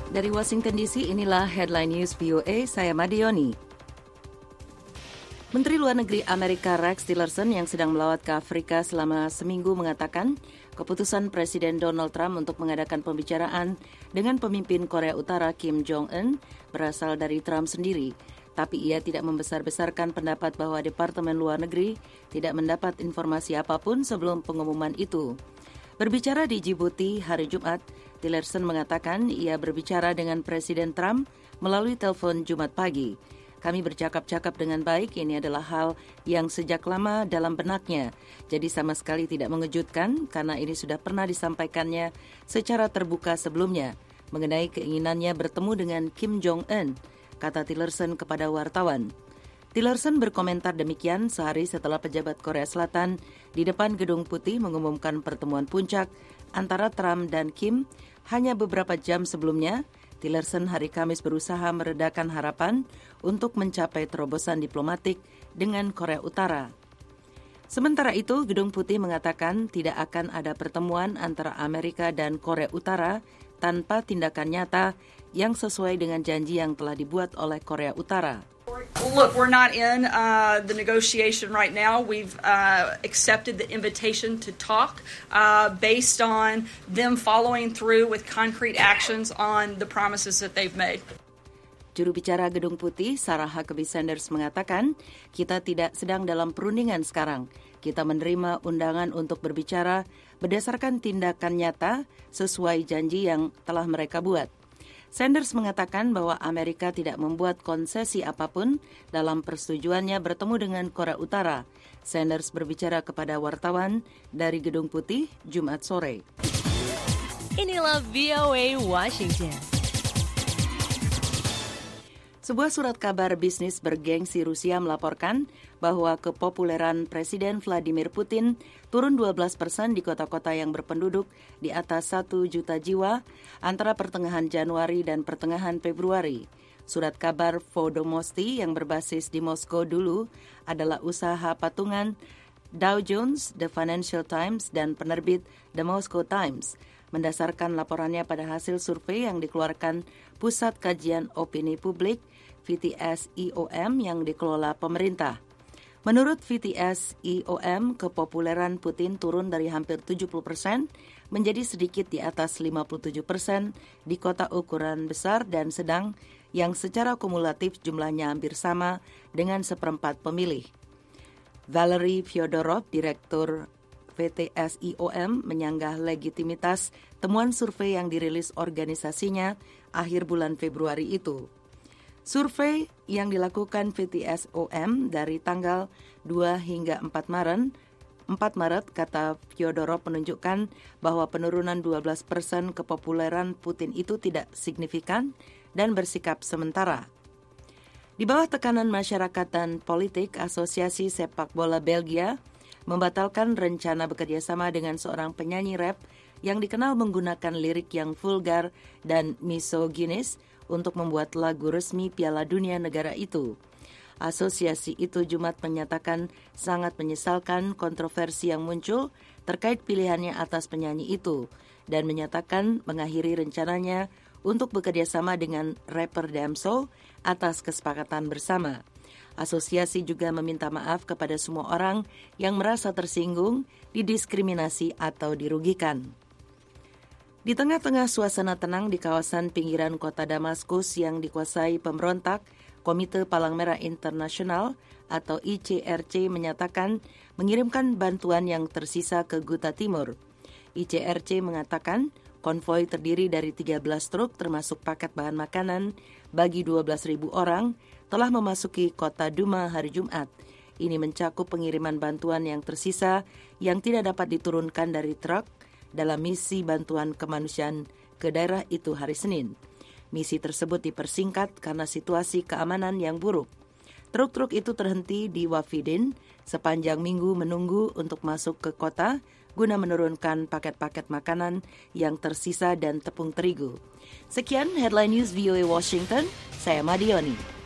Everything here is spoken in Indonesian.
Dari Washington DC, inilah Headline News VOA, saya Madioni. Menteri Luar Negeri Amerika Rex Tillerson yang sedang melawat ke Afrika selama seminggu mengatakan keputusan Presiden Donald Trump untuk mengadakan pembicaraan dengan pemimpin Korea Utara Kim Jong-un berasal dari Trump sendiri. Tapi ia tidak membesar-besarkan pendapat bahwa Departemen Luar Negeri tidak mendapat informasi apapun sebelum pengumuman itu. Berbicara di Djibouti hari Jumat, Tillerson mengatakan ia berbicara dengan Presiden Trump melalui telepon Jumat pagi. Kami bercakap-cakap dengan baik, ini adalah hal yang sejak lama dalam benaknya. Jadi sama sekali tidak mengejutkan karena ini sudah pernah disampaikannya secara terbuka sebelumnya mengenai keinginannya bertemu dengan Kim Jong-un, kata Tillerson kepada wartawan. Tillerson berkomentar demikian sehari setelah pejabat Korea Selatan di depan Gedung Putih mengumumkan pertemuan puncak antara Trump dan Kim. Hanya beberapa jam sebelumnya, Tillerson hari Kamis berusaha meredakan harapan untuk mencapai terobosan diplomatik dengan Korea Utara. Sementara itu, Gedung Putih mengatakan tidak akan ada pertemuan antara Amerika dan Korea Utara tanpa tindakan nyata yang sesuai dengan janji yang telah dibuat oleh Korea Utara. Look, we're not in the negotiation right now. We've accepted the invitation to talk based on them following through with concrete actions on the promises that they've made. Juru bicara Gedung Putih, Sarah Huckabee Sanders mengatakan, kita tidak sedang dalam perundingan sekarang. Kita menerima undangan untuk berbicara berdasarkan tindakan nyata sesuai janji yang telah mereka buat. Sanders mengatakan bahwa Amerika tidak membuat konsesi apapun dalam persetujuannya bertemu dengan Korea Utara. Sanders berbicara kepada wartawan dari Gedung Putih Jumat sore. Inilah VOA Washington. Sebuah surat kabar bisnis bergengsi Rusia melaporkan bahwa kepopuleran Presiden Vladimir Putin turun 12% di kota-kota yang berpenduduk di atas 1 juta jiwa antara pertengahan Januari dan pertengahan Februari. Surat kabar Vodomosti yang berbasis di Moskow dulu adalah usaha patungan Dow Jones, The Financial Times, dan penerbit The Moscow Times, mendasarkan laporannya pada hasil survei yang dikeluarkan Pusat Kajian Opini Publik VTS-IOM yang dikelola pemerintah. Menurut VTS-IOM, kepopuleran Putin turun dari hampir 70% menjadi sedikit di atas 57% di kota ukuran besar dan sedang yang secara kumulatif jumlahnya hampir sama dengan seperempat pemilih. Valery Fyodorov, Direktur VTS-IOM, menyanggah legitimitas temuan survei yang dirilis organisasinya akhir bulan Februari itu. Survei yang dilakukan VTS-IOM dari tanggal 2 hingga 4 Maret, kata Fyodorov, menunjukkan bahwa penurunan 12% kepopuleran Putin itu tidak signifikan dan bersikap sementara. Di bawah tekanan masyarakat dan politik, Asosiasi Sepak Bola Belgia membatalkan rencana bekerjasama dengan seorang penyanyi rap yang dikenal menggunakan lirik yang vulgar dan misoginis untuk membuat lagu resmi Piala Dunia negara itu. Asosiasi itu Jumat menyatakan sangat menyesalkan kontroversi yang muncul terkait pilihannya atas penyanyi itu dan menyatakan mengakhiri rencananya untuk bekerjasama dengan rapper Damso atas kesepakatan bersama. Asosiasi juga meminta maaf kepada semua orang yang merasa tersinggung, didiskriminasi atau dirugikan. Di tengah-tengah suasana tenang di kawasan pinggiran kota Damaskus yang dikuasai pemberontak, Komite Palang Merah Internasional atau ICRC menyatakan mengirimkan bantuan yang tersisa ke Ghouta Timur. ICRC mengatakan konvoi terdiri dari 13 truk termasuk paket bahan makanan bagi 12.000 orang telah memasuki kota Duma hari Jumat. Ini mencakup pengiriman bantuan yang tersisa yang tidak dapat diturunkan dari truk dalam misi bantuan kemanusiaan ke daerah itu hari Senin. Misi tersebut dipersingkat karena situasi keamanan yang buruk. Truk-truk itu terhenti di Wafidin sepanjang minggu menunggu untuk masuk ke kota guna menurunkan paket-paket makanan yang tersisa dan tepung terigu. Sekian Headline News VOA Washington, saya Madioni.